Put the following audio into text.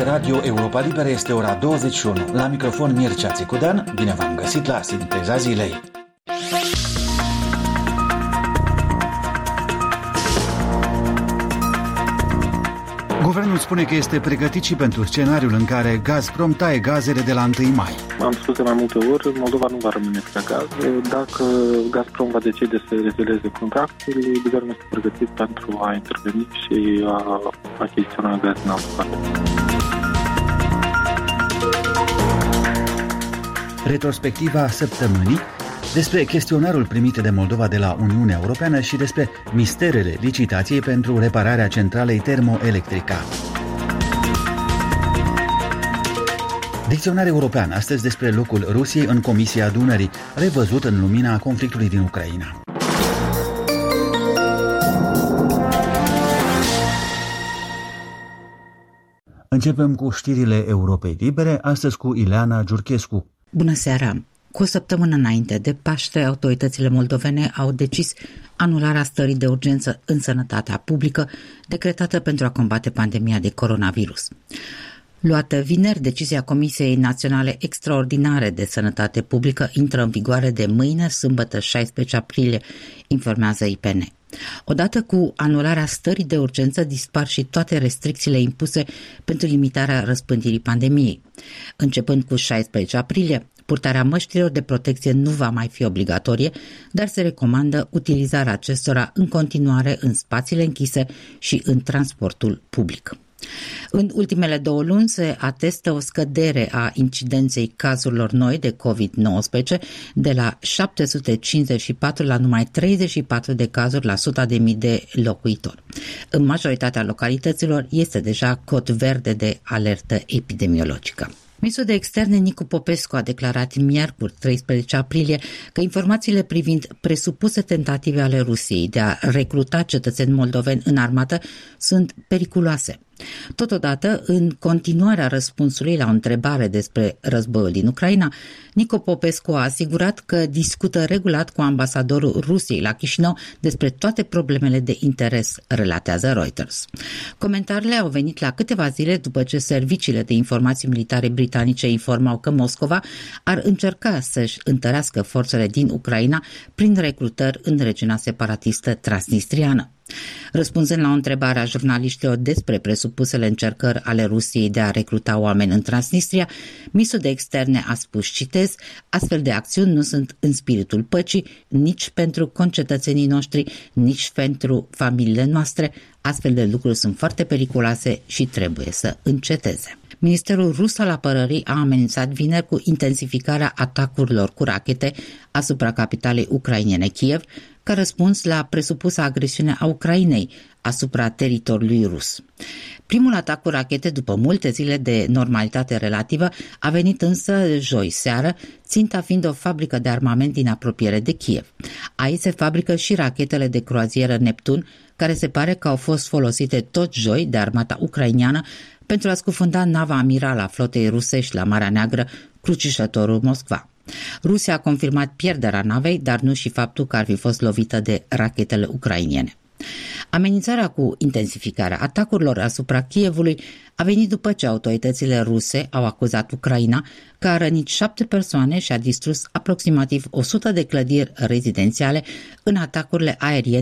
Radio Europa Liberă este ora 21. La microfon Mircea Țicudean, bine v-am găsit la Sinteza Zilei. Guvernul spune că este pregătit și pentru scenariul în care Gazprom taie gazele de la 1 mai. Am spus de mai multe ori, Moldova nu va rămâne fără gaz. Dacă Gazprom va decide să rezilieze contractul, guvernul este pregătit pentru a interveni și a achiziționa gaz în altă parte. Retrospectiva săptămânii despre chestionarul primit de Moldova de la Uniunea Europeană și despre misterele licitației pentru repararea centralei termoelectrica. Dicționar european, astăzi despre locul Rusiei în Comisia Dunării, revăzut în lumina conflictului din Ucraina. Începem cu știrile Europei Libere, astăzi cu Ileana Giurchescu. Bună seara! Cu o săptămână înainte de Paște, autoritățile moldovene au decis anularea stării de urgență în sănătatea publică decretată pentru a combate pandemia de coronavirus. Luată vineri, decizia Comisiei Naționale Extraordinare de Sănătate Publică intră în vigoare de mâine, sâmbătă 16 aprilie, informează IPN. Odată cu anularea stării de urgență dispar și toate restricțiile impuse pentru limitarea răspândirii pandemiei. Începând cu 16 aprilie, purtarea măștilor de protecție nu va mai fi obligatorie, dar se recomandă utilizarea acestora în continuare în spațiile închise și în transportul public. În ultimele 2 luni se atestă o scădere a incidenței cazurilor noi de COVID-19 de la 754 la numai 34 de cazuri la 100.000 de locuitori. În majoritatea localităților este deja cod verde de alertă epidemiologică. Ministrul de Externe Nicu Popescu a declarat miercuri 13 aprilie că informațiile privind presupuse tentative ale Rusiei de a recruta cetățeni moldoveni în armată sunt periculoase. Totodată, în continuarea răspunsului la o întrebare despre războiul din Ucraina, Nicu Popescu a asigurat că discută regulat cu ambasadorul Rusiei la Chișinău despre toate problemele de interes, relatează Reuters. Comentariile au venit la câteva zile după ce serviciile de informații militare britanice informau că Moscova ar încerca să-și întărească forțele din Ucraina prin recrutări în regiunea separatistă transnistriană. Răspunzând la o întrebare a jurnaliștilor despre presupusele încercări ale Rusiei de a recruta oameni în Transnistria, ministrul de Externe a spus, citez, astfel de acțiuni nu sunt în spiritul păcii, nici pentru concetățenii noștri, nici pentru familiile noastre. Astfel de lucruri sunt foarte periculoase și trebuie să înceteze. Ministerul rus al apărării a amenințat vineri cu intensificarea atacurilor cu rachete asupra capitalei ucrainene Kiev, ca răspuns la presupusa agresiune a Ucrainei asupra teritoriului rus. Primul atac cu rachete după multe zile de normalitate relativă a venit însă joi seară, ținta fiind o fabrică de armament din apropiere de Kiev. Aici se fabrică și rachetele de croazieră Neptun, care se pare că au fost folosite tot joi de armata ucraineană pentru a scufunda nava amirală a flotei rusești la Marea Neagră, crucișătorul Moskva. Rusia a confirmat pierderea navei, dar nu și faptul că ar fi fost lovită de rachetele ucrainene. Amenințarea cu intensificarea atacurilor asupra Kievului a venit după ce autoritățile ruse au acuzat Ucraina că a rănit 7 persoane și a distrus aproximativ 100 de clădiri rezidențiale în atacurile aeriene